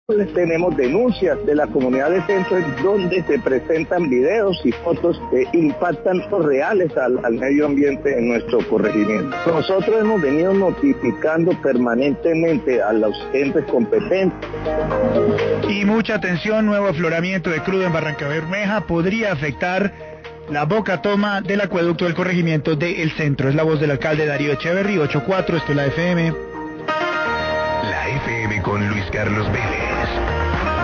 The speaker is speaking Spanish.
Tenemos denuncias de la comunidad de Centro donde se presentan videos y fotos que impactan reales al medio ambiente en nuestro corregimiento. Nosotros hemos venido notificando permanentemente a los entes competentes. Y mucha atención, nuevo afloramiento de crudo en Barrancabermeja podría afectar la boca toma del acueducto del corregimiento de El Centro. Es la voz del alcalde Darío Echeverry, 8-4, esto es la FM. La FM con Luis Carlos Vélez.